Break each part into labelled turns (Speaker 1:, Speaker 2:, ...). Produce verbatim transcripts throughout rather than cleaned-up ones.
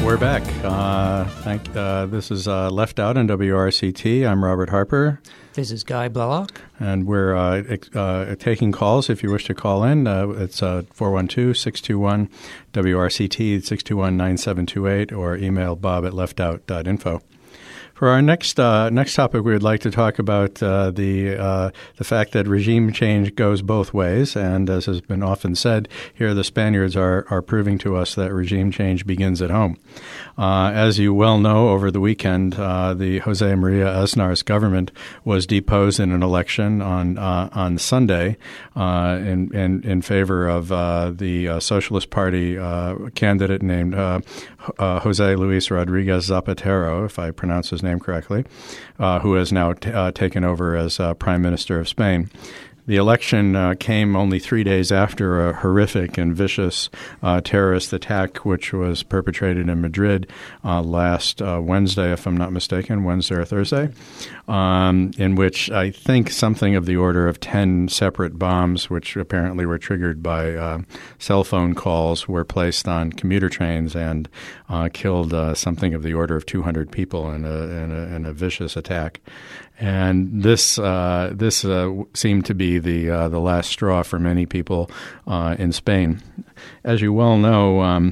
Speaker 1: we're back. Uh, thank. Uh, this is uh, Left Out on W R C T. I'm Robert Harper.
Speaker 2: This is Guy Blallock.
Speaker 1: And we're uh, ex- uh, taking calls if you wish to call in. Uh, it's uh, four one two, six two one, W R C T, six two one, nine seven two eight, or email bob at leftout dot info. For our next uh, next topic, we would like to talk about uh, the uh, the fact that regime change goes both ways, and as has been often said, here the Spaniards are are proving to us that regime change begins at home. Uh, as you well know, over the weekend, uh, the Jose Maria Aznar's government was deposed in an election on uh, on Sunday uh, in, in in favor of uh, the uh, Socialist Party uh, candidate named uh, uh, Jose Luis Rodriguez Zapatero, if I pronounce his name correctly, uh, who has now t- uh, taken over as uh, Prime Minister of Spain. The election uh, came only three days after a horrific and vicious uh, terrorist attack, which was perpetrated in Madrid uh, last uh, Wednesday, if I'm not mistaken, Wednesday or Thursday, um, in which I think something of the order of ten separate bombs, which apparently were triggered by uh, cell phone calls, were placed on commuter trains and uh, killed uh, something of the order of two hundred people in a, in a, in a vicious attack. And this uh, this uh, seemed to be the uh, the last straw for many people uh, in Spain. As you well know, um,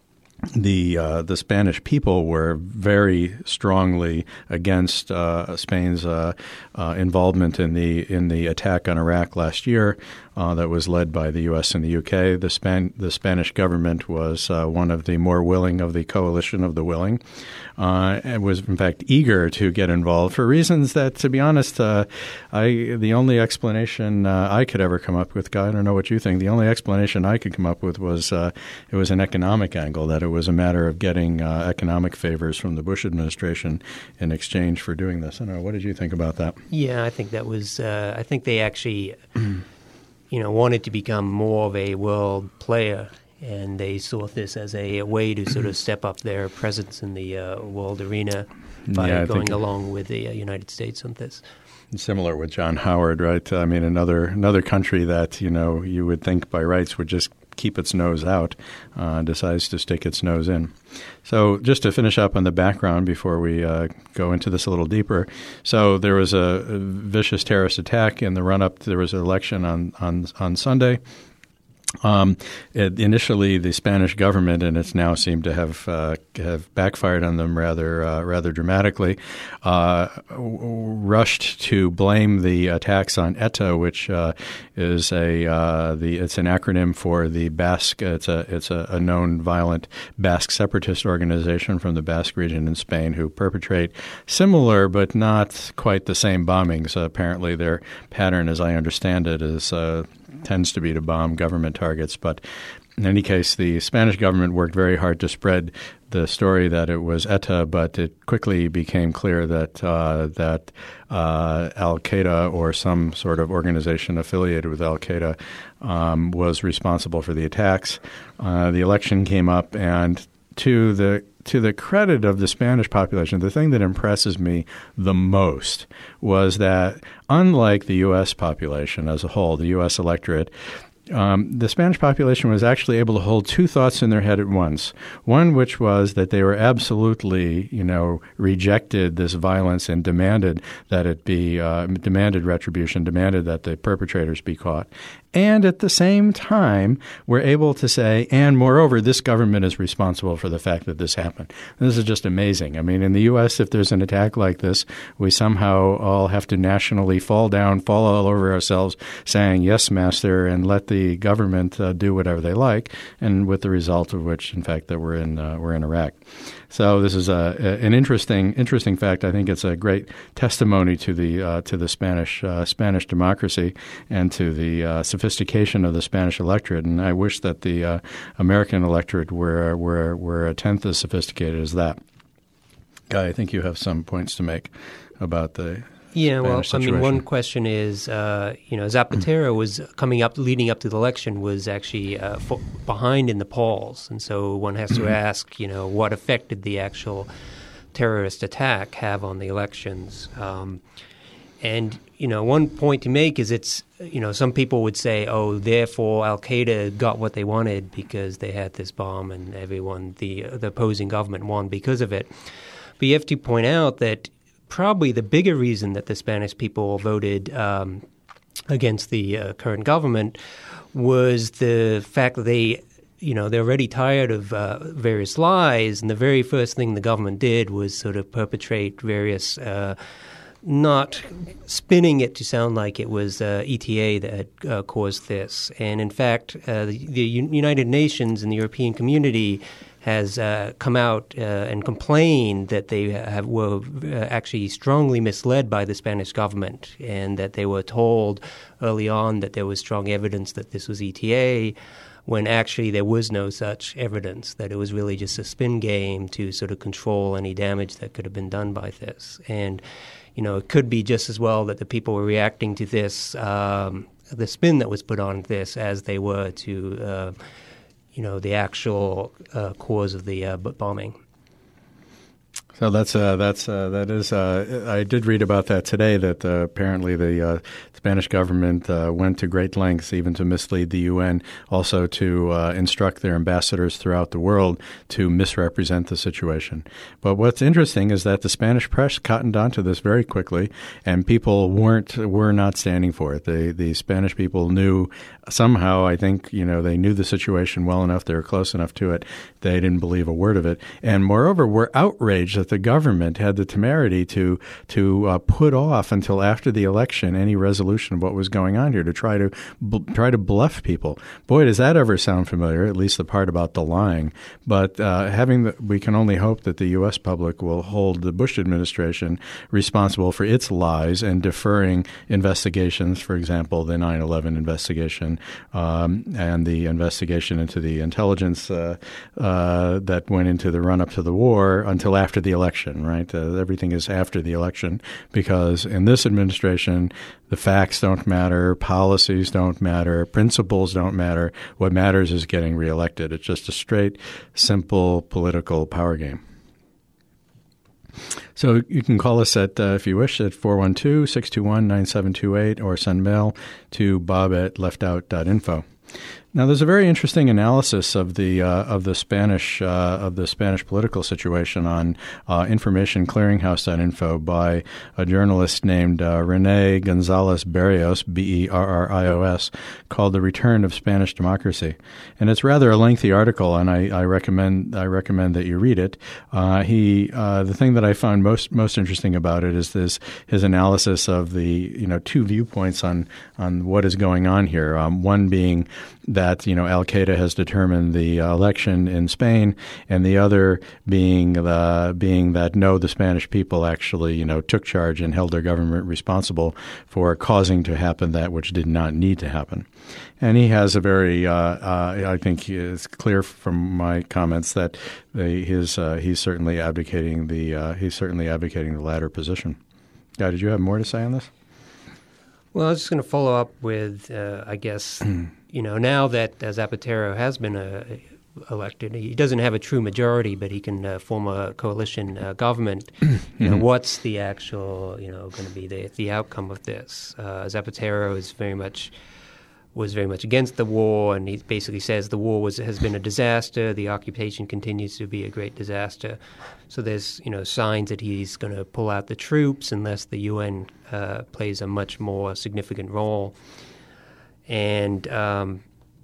Speaker 1: the uh, the Spanish people were very strongly against uh, Spain's uh, uh, involvement in the in the attack on Iraq last year. Uh, that was led by the U S and the U K. The Span- the Spanish government was uh, one of the more willing of the coalition of the willing, uh, and was in fact eager to get involved for reasons that, to be honest, uh, I the only explanation uh, I could ever come up with, Guy, I don't know what you think. The only explanation I could come up with was uh, it was an economic angle, that it was a matter of getting uh, economic favors from the Bush administration in exchange for doing this. I don't know. What did you think about that?
Speaker 2: Yeah, I think that was. Uh, I think they actually. you know, wanted to become more of a world player, and they saw this as a, a way to sort of step up their presence in the uh, world arena by
Speaker 1: yeah,
Speaker 2: going along with the uh, United States on this.
Speaker 1: Similar with John Howard, right? I mean, another another country that, you know, you would think by rights would just keep its nose out, uh, decides to stick its nose in. So just to finish up on the background before we uh, go into this a little deeper. So there was a, a vicious terrorist attack in the run-up. There was an election on, on, on Sunday. Um, it, initially, the Spanish government, and it's now seemed to have uh, have backfired on them rather uh, rather dramatically, uh, rushed to blame the attacks on ETA, which uh, is a uh, the it's an acronym for the Basque. It's a it's a, a known violent Basque separatist organization from the Basque region in Spain who perpetrate similar but not quite the same bombings. Uh, apparently, their pattern, as I understand it, is uh, tends to be to bomb government targets. But in any case, the Spanish government worked very hard to spread the story that it was ETA, but it quickly became clear that uh, that uh, Al-Qaeda or some sort of organization affiliated with Al-Qaeda um, was responsible for the attacks. Uh, the election came up, and to the To the credit of the Spanish population, the thing that impresses me the most was that, unlike the U S population as a whole, the U S electorate, um, the Spanish population was actually able to hold two thoughts in their head at once. One, which was that they were absolutely, you know, rejected this violence and demanded that it be, uh, demanded retribution, demanded that the perpetrators be caught. And at the same time, we're able to say, and moreover, this government is responsible for the fact that this happened. This is just amazing. I mean, in the U S, if there's an attack like this, we somehow all have to nationally fall down, fall all over ourselves, saying, yes, master, and let the government uh, do whatever they like, and with the result of which, in fact, that we're in uh, we're in Iraq. So this is a, a, an interesting interesting fact. I think it's a great testimony to the uh, to the Spanish uh, Spanish democracy and to the uh, sophistication of the Spanish electorate. And I wish that the uh, American electorate were were were a tenth as sophisticated as that. Guy, I think you have some points to make about the
Speaker 2: Yeah, well,
Speaker 1: Spanish
Speaker 2: I mean,
Speaker 1: situation.
Speaker 2: one question is, uh, you know, Zapatero was coming up, leading up to the election, was actually uh, fo- behind in the polls. And so one has to ask, you know, what effect did the actual terrorist attack have on the elections? Um, And, you know, one point to make is it's, you know, some people would say, oh, therefore Al-Qaeda got what they wanted because they had this bomb and everyone, the, the opposing government won because of it. But you have to point out that probably the bigger reason that the Spanish people voted um, against the uh, current government was the fact that they, you know, they're already tired of uh, various lies, and the very first thing the government did was sort of perpetrate various, uh, not spinning it to sound like it was uh, E T A that had uh, caused this. And in fact, uh, the, the United Nations and the European community has uh, come out uh, and complained that they have, were uh, actually strongly misled by the Spanish government, and that they were told early on that there was strong evidence that this was E T A, when actually there was no such evidence, that it was really just a spin game to sort of control any damage that could have been done by this. And, you know, it could be just as well that the people were reacting to this, um, the spin that was put on this, as they were to uh, you know, the actual uh, cause of the uh, bombing.
Speaker 1: So that's uh, that's uh, that is. Uh, I did read about that today. That uh, apparently the uh, Spanish government uh, went to great lengths, even to mislead the U N, also to uh, instruct their ambassadors throughout the world to misrepresent the situation. But what's interesting is that the Spanish press cottoned onto this very quickly, and people weren't were not standing for it. The the Spanish people knew somehow. I think you know they knew the situation well enough. They were close enough to it. They didn't believe a word of it, and moreover, were outraged that the government had the temerity to to uh, put off until after the election any resolution of what was going on here, to try to bl- try to bluff people. Boy, does that ever sound familiar, at least the part about the lying. But uh, having the, we can only hope that the U S public will hold the Bush administration responsible for its lies and deferring investigations, for example, the nine eleven investigation um, and the investigation into the intelligence uh, uh, that went into the run-up to the war until after the election, right? Uh, everything is after the election, because in this administration, the facts don't matter, policies don't matter, principles don't matter. What matters is getting reelected. It's just a straight, simple political power game. So you can call us at, uh, if you wish, at four one two, six two one, nine seven two eight, or send mail to bob at leftout dot info. Now, there's a very interesting analysis of the uh, of the Spanish uh, of the Spanish political situation on uh, information clearinghouse dot info by a journalist named uh, Rene Gonzalez Barrios, B E R R I O S, called "The Return of Spanish Democracy," and it's rather a lengthy article, and I, I recommend I recommend that you read it. Uh, he uh, the thing that I found most most interesting about it is this his analysis of the you know two viewpoints on on what is going on here. Um, one being that, you know, Al-Qaeda has determined the uh, election in Spain, and the other being the, being that, no, the Spanish people actually, you know, took charge and held their government responsible for causing to happen that which did not need to happen. And he has a very, uh, uh, I think it's clear from my comments that the, his uh, he's certainly advocating the uh, he's certainly advocating the latter position. Guy, did you have more to say on this?
Speaker 2: Well, I was just going to follow up with, uh, I guess, you know, now that uh, Zapatero has been uh, elected, he doesn't have a true majority, but he can uh, form a coalition uh, government. You know, what's the actual, you know, going to be the the outcome of this? Uh, Zapatero is very much was very much against the war, and he basically says the war was has been a disaster. The occupation continues to be a great disaster. So there's, you know, signs that he's going to pull out the troops unless the U N uh, plays a much more significant role. And um,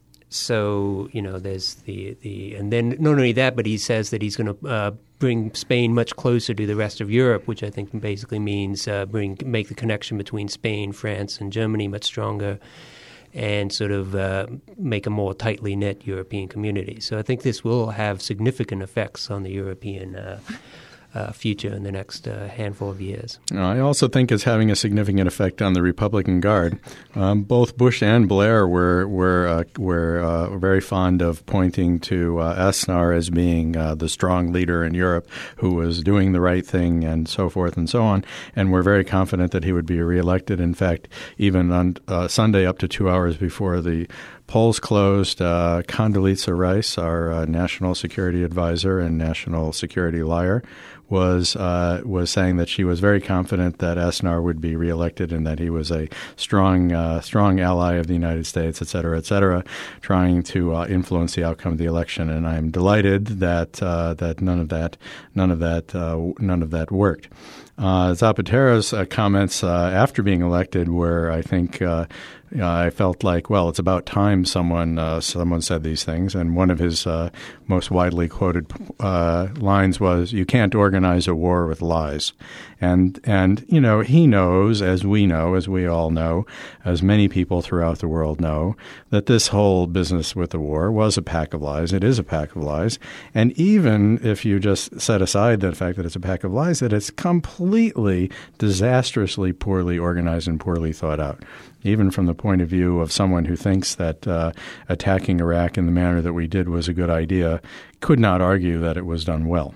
Speaker 2: so, you know, there's the, the – and then not only that, but he says that he's going to uh, bring Spain much closer to the rest of Europe, which I think basically means uh, bring make the connection between Spain, France, and Germany much stronger, and sort of uh, make a more tightly knit European community. So I think this will have significant effects on the European uh, uh, future in the next uh, handful of years.
Speaker 1: I also think it's having a significant effect on the Republican Guard. Um, both Bush and Blair were were uh, were uh, very fond of pointing to uh, Aznar as being uh, the strong leader in Europe who was doing the right thing and so forth and so on, and were very confident that he would be reelected. In fact, even on uh, Sunday, up to two hours before the polls closed. Uh, Condoleezza Rice, our uh, national security advisor and national security liar, was uh, was saying that she was very confident that Aznar would be reelected and that he was a strong uh, strong ally of the United States, et cetera, et cetera, trying to uh, influence the outcome of the election. And I'm delighted that uh, that none of that none of that uh, none of that worked. Uh, Zapatero's uh, comments uh, after being elected were, I think, uh, you know, I felt like, well, it's about time someone uh, someone said these things. And one of his uh, most widely quoted uh, lines was, "You can't organize a war with lies." And, and you know, he knows, as we know, as we all know, as many people throughout the world know, that this whole business with the war was a pack of lies. It is a pack of lies. And even if you just set aside the fact that it's a pack of lies, that it's completely disastrously poorly organized and poorly thought out. Even from the point of view of someone who thinks that uh, attacking Iraq in the manner that we did was a good idea, could not argue that it was done well.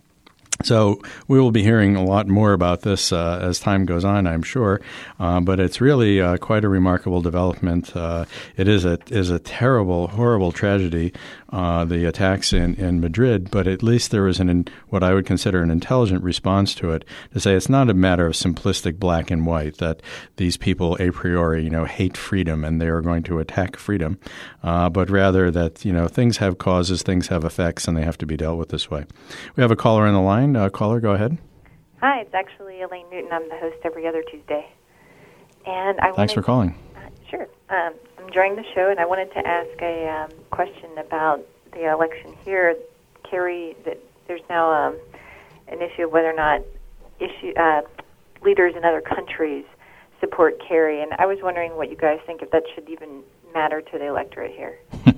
Speaker 1: So we will be hearing a lot more about this uh, as time goes on, I'm sure. Uh, but it's really uh, quite a remarkable development. Uh, it is a is a terrible, horrible tragedy, uh, the attacks in, in Madrid. But at least there was an what I would consider an intelligent response to it, to say it's not a matter of simplistic black and white, that these people a priori, you know, hate freedom and they are going to attack freedom, uh, but rather that, you know, things have causes, things have effects, and they have to be dealt with this way. We have a caller on the line. Uh, caller, go ahead.
Speaker 3: Hi, it's actually Elaine Newton. I'm the host every other Tuesday. And I
Speaker 1: Thanks
Speaker 3: wanted,
Speaker 1: for calling.
Speaker 3: Uh, sure. Um, I'm enjoying the show, and I wanted to ask a um, question about the election here. Kerry, that there's now um, an issue of whether or not issue, uh, leaders in other countries support Kerry, and I was wondering what you guys think, if that should even matter to the electorate here.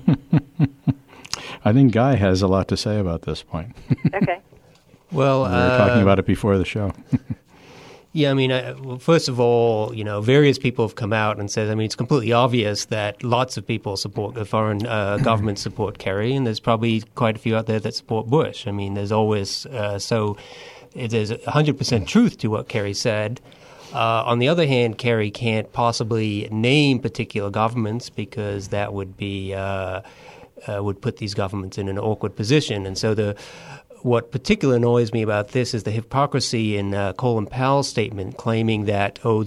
Speaker 1: I think Guy has a lot to say about this point.
Speaker 3: Okay.
Speaker 2: Well,
Speaker 1: we were
Speaker 2: uh,
Speaker 1: talking about it before the show.
Speaker 2: Yeah, I mean, uh, well, first of all, you know, various people have come out and said, I mean, it's completely obvious that lots of people support the foreign uh, governments support Kerry, and there's probably quite a few out there that support Bush. I mean, there's always uh, so it, there's one hundred percent truth to what Kerry said. Uh, on the other hand, Kerry can't possibly name particular governments because that would be uh, uh, would put these governments in an awkward position, and so the. What particularly annoys me about this is the hypocrisy in uh, Colin Powell's statement claiming that, oh,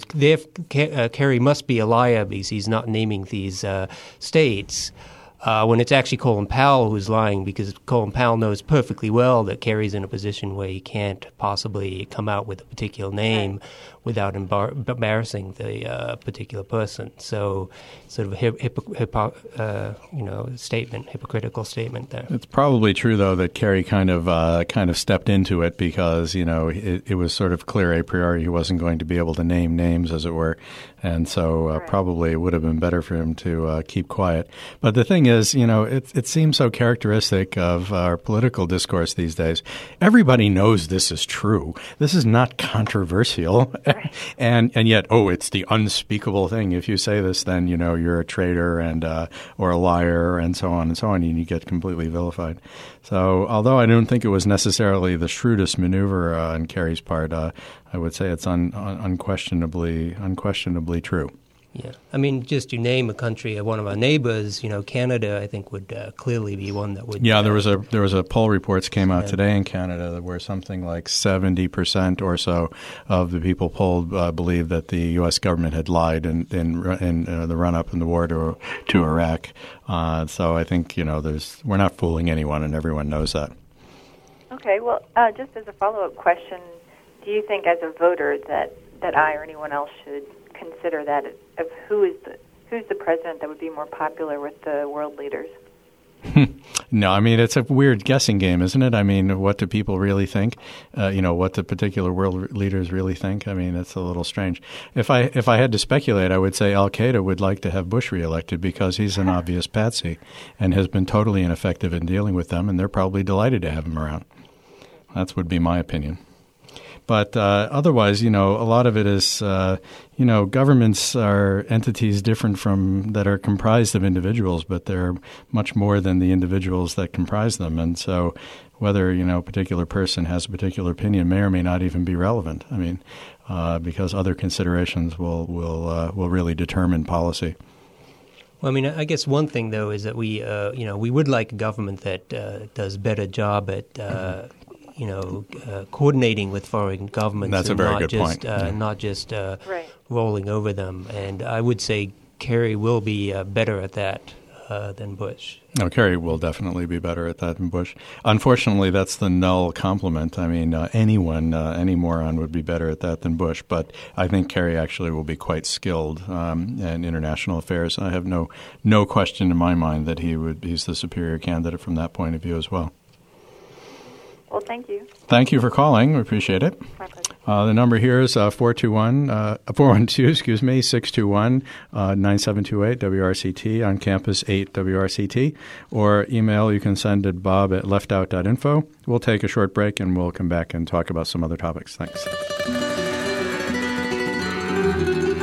Speaker 2: uh, Kerry must be a liar because he's not naming these uh, states, uh, when it's actually Colin Powell who's lying, because Colin Powell knows perfectly well that Kerry's in a position where he can't possibly come out with a particular name without embar- embarrassing the uh, particular person. So sort of a hip, hip, hip, uh, you know, statement, hypocritical statement there.
Speaker 1: It's probably true, though, that Kerry kind of uh, kind of stepped into it because, you know, it, it was sort of clear a priori he wasn't going to be able to name names, as it were. And so uh, right. probably it would have been better for him to uh, keep quiet. But the thing is, you know, it, it seems so characteristic of our political discourse these days. Everybody knows this is true. This is not controversial. Right. And and yet, oh, it's the unspeakable thing. If you say this, then, you know, you're a traitor and uh, or a liar and so on and so on, and you get completely vilified. So although I don't think it was necessarily the shrewdest maneuver uh, on Kerry's part, uh, I would say it's un, un, unquestionably unquestionably true.
Speaker 2: Yeah. I mean, just to name a country, one of our neighbors, you know, Canada, I think would uh, clearly be one that would.
Speaker 1: Yeah,
Speaker 2: uh,
Speaker 1: there was a there was a poll reports came out yeah. today in Canada where something like seventy percent or so of the people polled uh, believed that the U S government had lied in in, in uh, the run up in the war to to Iraq. Uh, so I think, you know, there's we're not fooling anyone, and everyone knows that.
Speaker 3: Okay. Well, uh, just as a follow up question, do you think as a voter that that I or anyone else should consider that of who is the who's the president that would be more popular with the world leaders?
Speaker 1: No, I mean, it's a weird guessing game, isn't it? I mean, what do people really think? Uh, you know, what the particular world leaders really think? I mean, it's a little strange. If I if I had to speculate, I would say Al-Qaeda would like to have Bush reelected because he's an obvious patsy and has been totally ineffective in dealing with them, and they're probably delighted to have him around. That would be my opinion. But uh, otherwise, you know, a lot of it is, uh, you know, governments are entities different from that are comprised of individuals, but they're much more than the individuals that comprise them. And so whether, you know, a particular person has a particular opinion may or may not even be relevant. I mean, uh, because other considerations will will uh, will really determine policy.
Speaker 2: Well, I mean, I guess one thing, though, is that we, uh, you know, we would like a government that uh, does a better job at, uh, you know, uh, coordinating with foreign governments.
Speaker 1: That's a
Speaker 2: and
Speaker 1: very
Speaker 2: not
Speaker 1: good
Speaker 2: just,
Speaker 1: point.
Speaker 2: Uh,
Speaker 1: Yeah.
Speaker 2: Not just uh,
Speaker 3: Right.
Speaker 2: rolling over them. And I would say Kerry will be uh, better at that uh, than Bush.
Speaker 1: No, Kerry will definitely be better at that than Bush. Unfortunately, that's the null compliment. I mean, uh, anyone, uh, any moron would be better at that than Bush. But I think Kerry actually will be quite skilled um, in international affairs. I have no no question in my mind that he would he's the superior candidate from that point of view as well.
Speaker 3: Well, thank you.
Speaker 1: Thank you for calling. We appreciate it.
Speaker 3: My pleasure.
Speaker 1: Uh, the number here is uh, four two one, uh, four one two, excuse me, six two one, nine seven two eight, W R C T, on campus eight W R C T, or email you can send at bob at leftout dot info. We'll take a short break and we'll come back and talk about some other topics. Thanks.